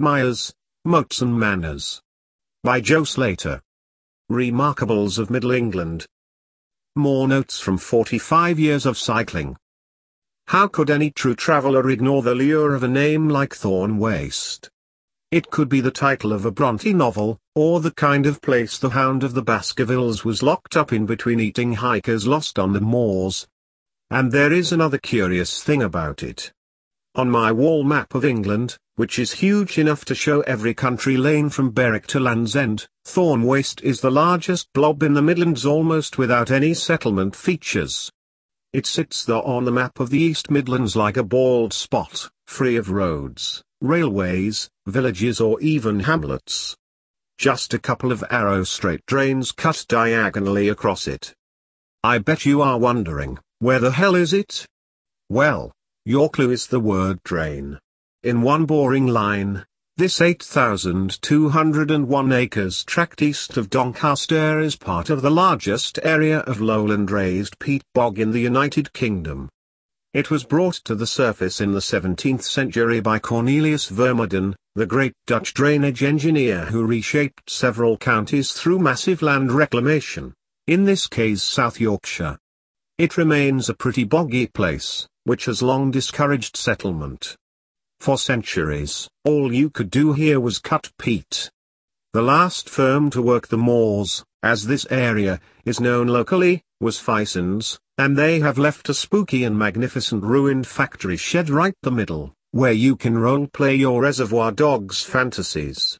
Myers, Moats and Manners. By Joe Slater. Remarkables of Middle England. More notes from 45 years of cycling. How could any true traveller ignore the lure of a name like Thorne Waste? It could be the title of a Bronte novel, or the kind of place the Hound of the Baskervilles was locked up in between eating hikers lost on the moors. And there is another curious thing about it. On my wall map of England, which is huge enough to show every country lane from Berwick to Land's End, Thorne Waste is the largest blob in the Midlands almost without any settlement features. It sits there on the map of the East Midlands like a bald spot, free of roads, railways, villages or even hamlets. Just a couple of arrow straight drains cut diagonally across it. I bet you are wondering, where the hell is it? Well, your clue is the word drain. In one boring line, this 8,201 acres tract east of Doncaster is part of the largest area of lowland raised peat bog in the United Kingdom. It was brought to the surface in the 17th century by Cornelius Vermeulen, the great Dutch drainage engineer who reshaped several counties through massive land reclamation, in this case South Yorkshire. It remains a pretty boggy place, which has long discouraged settlement. For centuries, all you could do here was cut peat. The last firm to work the moors, as this area is known locally, was Fisons, and they have left a spooky and magnificent ruined factory shed right the middle, where you can role-play your Reservoir Dogs fantasies.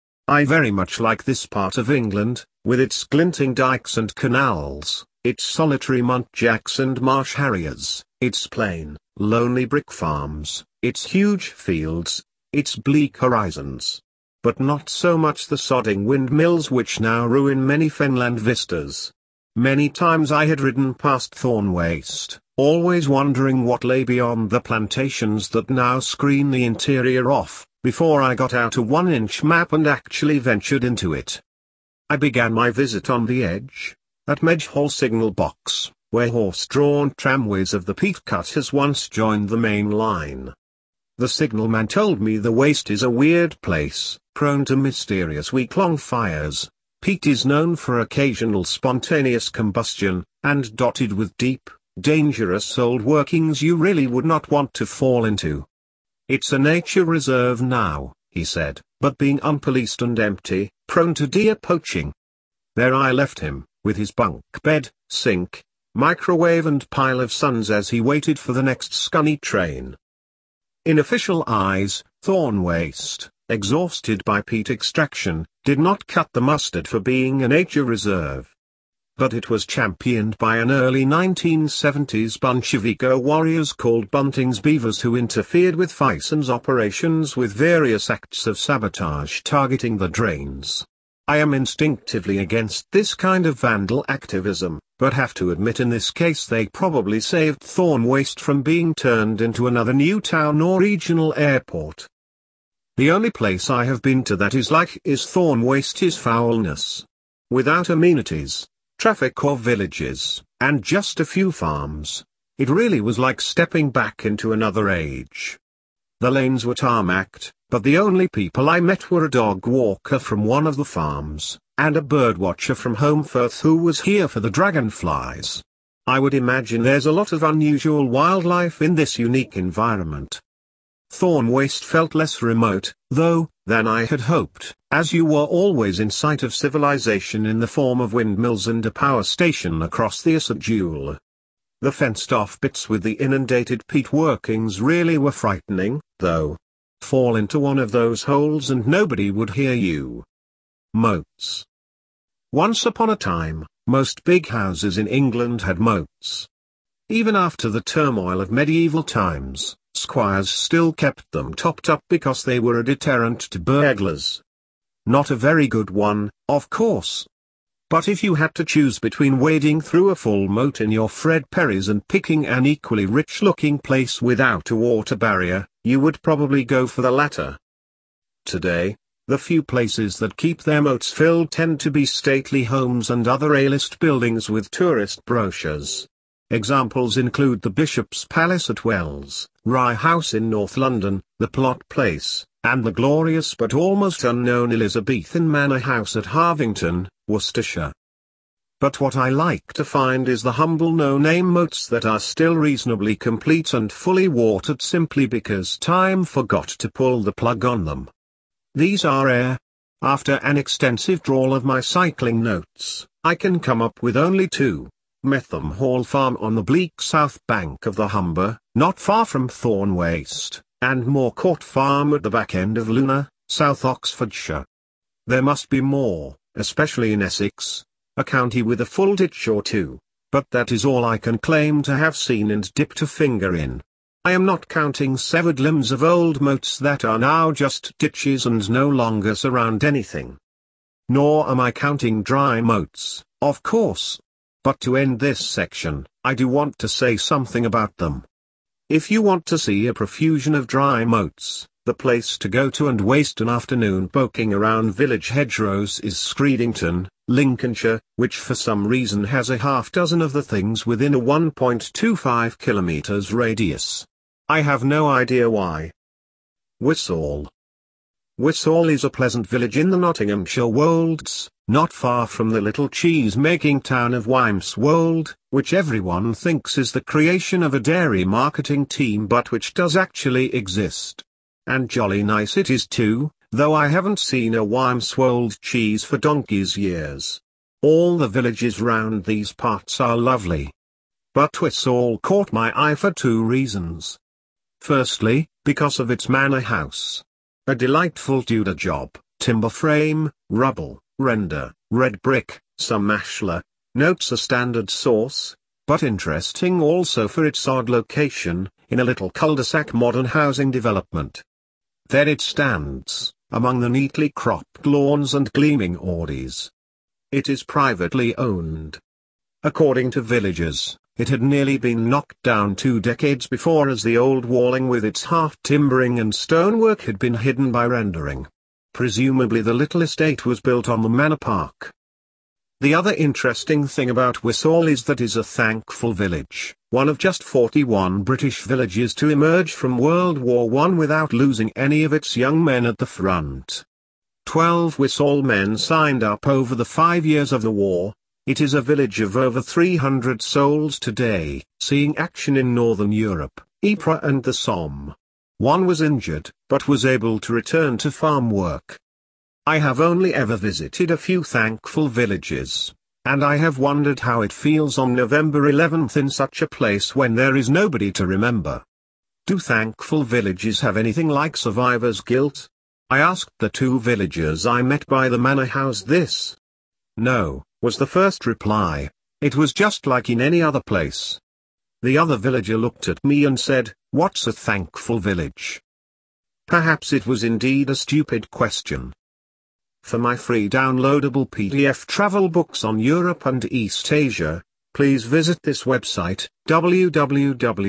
I very much like this part of England, with its glinting dykes and canals, its solitary muntjacs and marsh harriers, its plain, lonely brick farms, its huge fields, its bleak horizons. But not so much the sodding windmills which now ruin many fenland vistas. Many times I had ridden past Thorne Waste, always wondering what lay beyond the plantations that now screen the interior off, before I got out a 1-inch map and actually ventured into it. I began my visit on the edge, at Medghall Signal Box, where horse-drawn tramways of the peat cut has once joined the main line. The signalman told me the waste is a weird place, prone to mysterious week-long fires. Peat is known for occasional spontaneous combustion, and dotted with deep, dangerous old workings you really would not want to fall into. It's a nature reserve now, he said, but being unpoliced and empty, prone to deer poaching. There I left him, with his bunk bed, sink, microwave and pile of sons as he waited for the next scunny train. In official eyes, Thorne Waste, exhausted by peat extraction, did not cut the mustard for being a nature reserve. But it was championed by an early 1970s bunch of eco-warriors called Bunting's Beavers who interfered with Fison's operations with various acts of sabotage targeting the drains. I am instinctively against this kind of vandal activism, but have to admit in this case they probably saved Thorne Waste from being turned into another new town or regional airport. The only place I have been to that is like Thorne Waste's foulness. Without amenities, traffic or villages, and just a few farms, it really was like stepping back into another age. The lanes were tarmacked, but the only people I met were a dog walker from one of the farms, and a birdwatcher from Holmfirth who was here for the dragonflies. I would imagine there's a lot of unusual wildlife in this unique environment. Thorne Waste felt less remote, though, than I had hoped, as you were always in sight of civilization in the form of windmills and a power station across the Isset Jewel. The fenced-off bits with the inundated peat workings really were frightening, though. Fall into one of those holes and nobody would hear you. Moats. Once upon a time, most big houses in England had moats. Even after the turmoil of medieval times, squires still kept them topped up because they were a deterrent to burglars. Not a very good one, of course. But if you had to choose between wading through a full moat in your Fred Perrys and picking an equally rich-looking place without a water barrier, you would probably go for the latter. Today, the few places that keep their moats filled tend to be stately homes and other A-list buildings with tourist brochures. Examples include the Bishop's Palace at Wells, Rye House in North London, the Plot Place, and the glorious but almost unknown Elizabethan Manor House at Harvington, Worcestershire. But what I like to find is the humble no-name moats that are still reasonably complete and fully watered simply because time forgot to pull the plug on them. These are rare. After an extensive trawl of my cycling notes, I can come up with only two: Metham Hall Farm on the bleak south bank of the Humber, not far from Thorn Waste, and Moor Court Farm at the back end of Luna, South Oxfordshire. There must be more, especially in Essex, a county with a full ditch or two, but that is all I can claim to have seen and dipped a finger in. I am not counting severed limbs of old moats that are now just ditches and no longer surround anything. Nor am I counting dry moats, of course. But to end this section, I do want to say something about them. If you want to see a profusion of dry moats, the place to go to and waste an afternoon poking around village hedgerows is Screedington, Lincolnshire, which for some reason has a half dozen of the things within a 1.25 kilometers radius. I have no idea why. Wiswall. Wiswall is a pleasant village in the Nottinghamshire Wolds, not far from the little cheese-making town of Wymswold, which everyone thinks is the creation of a dairy marketing team but which does actually exist. And jolly nice it is too, though I haven't seen a Wymswold cheese for donkey's years. All the villages round these parts are lovely. But Wiswall caught my eye for two reasons. Firstly, because of its manor house. A delightful Tudor job, timber frame, rubble, render, red brick, some ashlar, notes a standard source, but interesting also for its odd location, in a little cul-de-sac modern housing development. There it stands, among the neatly cropped lawns and gleaming ordies. It is privately owned. According to villagers, it had nearly been knocked down 2 decades before as the old walling with its half-timbering and stonework had been hidden by rendering. Presumably the little estate was built on the manor park. The other interesting thing about Wiswall is that it is a thankful village, one of just 41 British villages to emerge from World War I without losing any of its young men at the front. 12 Wiswall men signed up over the 5 years of the war. It is a village of over 300 souls today, seeing action in Northern Europe, Ypres and the Somme. One was injured, but was able to return to farm work. I have only ever visited a few thankful villages, and I have wondered how it feels on November 11th in such a place when there is nobody to remember. Do thankful villages have anything like survivor's guilt? I asked the 2 villagers I met by the manor house this. No, was the first reply. It was just like in any other place. The other villager looked at me and said, "What's a thankful village?" Perhaps it was indeed a stupid question. For my free downloadable PDF travel books on Europe and East Asia, please visit this website,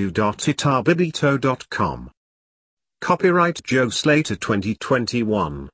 www.itarbibito.com. Copyright Joe Slater 2021.